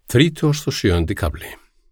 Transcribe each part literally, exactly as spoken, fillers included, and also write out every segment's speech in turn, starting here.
Þrítugasti og sjöundi kafli.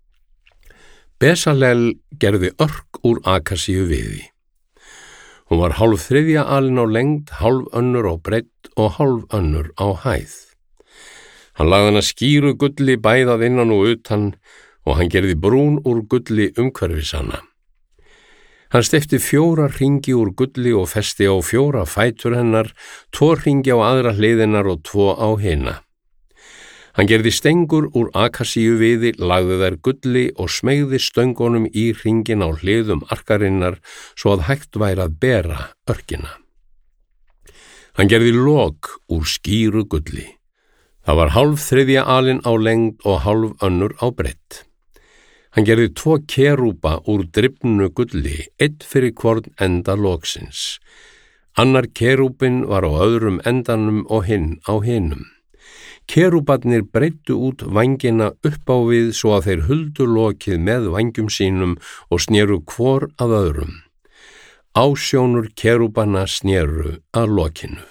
Besalel gerði örk úr akasíu viði. Hún var hálf þriðja alin á lengd, hálf önnur á breidd og hálf önnur á hæð. Hann lagði hana skíru gulli bæðað innan og utan og hann gerði brún úr gulli umhverfis hana. Hann steypti fjóra hringi úr gulli og festi á fjóra fætur hennar, tvo hringi á aðra hliðinnar og tvo á hina. Hann gerði stengur úr akasíu viði, lagði þær gulli og smeygði stöngunum í hringin á hliðum arkarinnar svo að hægt væri að bera örkina. Hann gerði lok úr skíru gulli. Það var hálf þriðja alin á lengd og hálf önnur á breidd. Hann gerði tvo kerúba úr drifnu gulli, einn fyrir hvorn enda loksins. Annar kerúbin var á öðrum endanum og hinn á hinum. Kerúbarnir breiddu út vængina upp á við svo að þeir huldu lokið með vængjum sínum og sneru hvor að öðrum. Ásjónur kerúbana sneru að lokinu.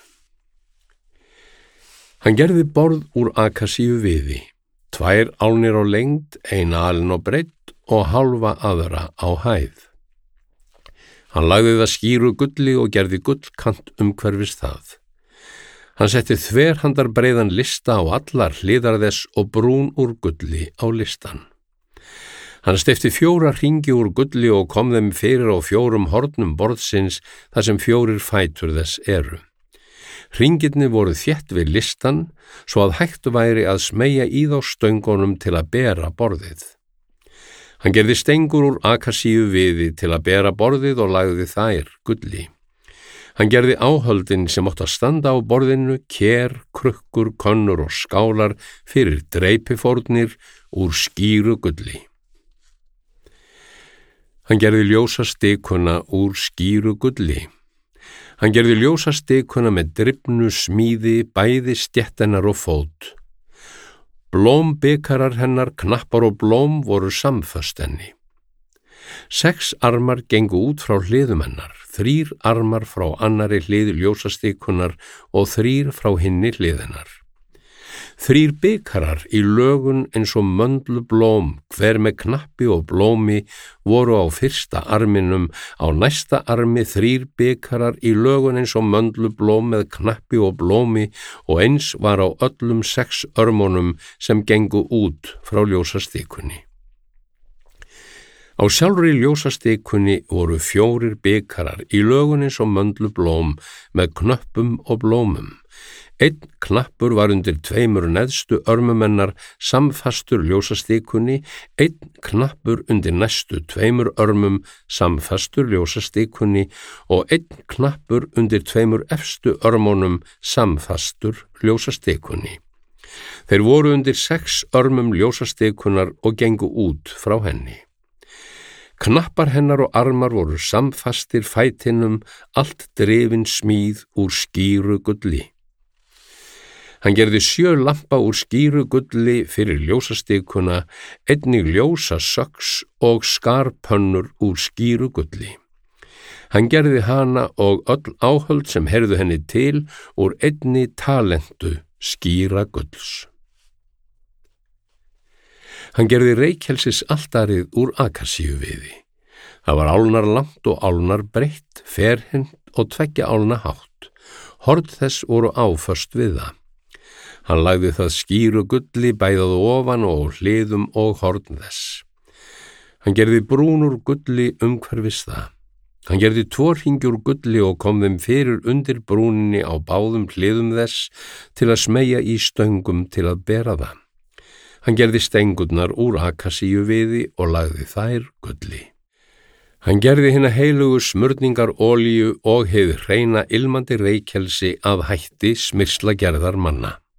Hann gerði borð úr akasíu viði, tvær álnir á lengd, eina alin á breidd og hálfa aðra á hæð. Hann lagði það skíru gulli og gerði gullkant umhverfis það. Hann setti þverhandar breiðan lista á allar hliðar þess og brún úr gulli á listan. Hann steypti fjóra hringi úr gulli og kom þeim fyrir á fjórum hornum borðsins þar sem fjórir fætur þess eru. Hringirnir voru þétt við listan svo að hægt væri að smeygja í þá stöngunum til að bera borðið. Hann gerði stengur úr akasíu viði til að bera borðið og lagði þær gulli. Hann gerði áhöldin sem átt að standa á borðinu, ker, krukkur, könnur og skálar fyrir dreipifórnir úr skíru gulli. Hann gerði ljósa stikuna úr skíru gulli. Hann gerði ljósa stikuna með drifnu smíði, bæði stéttenar og fót. Blómbikarar hennar, knappar og blóm voru samföst henni. Sex armar gengu út frá hliðum hennar, þrír armar frá annari hlið ljósastikunar og þrír frá hinni hliðinnar. Þrír bikarar í lögun eins og möndlu blóm, hver með knappi og blómi, voru á fyrsta arminum, á næsta armi þrír bikarar í lögun eins og möndlu blóm með knappi og blómi og eins var á öllum sex örmunum sem gengu út frá ljósastikunni. Á sjálfri ljósastikunni voru fjórir bikarar í lögun eins og möndlu blóm með knöppum og blómum. Einn knappur var undir tveimur neðstu örmum hennar samfastur ljósastikunni, einn knappur undir næstu tveimur örmum samfastur ljósastikunni og einn knappur undir tveimur efstu örmunum samfastur ljósastikunni. Þeir voru undir sex örmum ljósastikunar og gengu út frá henni. Knappar hennar og armar voru samfastir fætinum, allt drifin smíð úr skíru gulli. Hann gerði sjö lampa úr skíru gulli fyrir ljósastikuna, einnig ljósa söks og skarpönnur úr skíru gulli. Hann gerði hana og öll áhöld sem heyrðu henni til úr einni talentu skíra gulls. Hann gerði reykjelsis altarið úr akasíu viði. Það var álnar langt og álnar breitt, ferhyrnt og tveggja álna hátt. Horn þess voru áföst við það. Hann lagði það skíru gulli bæðað ofan og hliðum og horn þess. Hann gerði brún úr gulli umhverfis það. Hann gerði tvo hringi úr gulli og kom þeim fyrir undir brúninni á báðum hliðum þess til að smeygja í stöngum til að bera það. Hann gerði stengurnar úr akasíu viði og lagði þær gulli. Hann gerði hina heilugu smurningar olíu og hið hreina ilmandi reykjelsi að hætti smyrsla gerðar manna.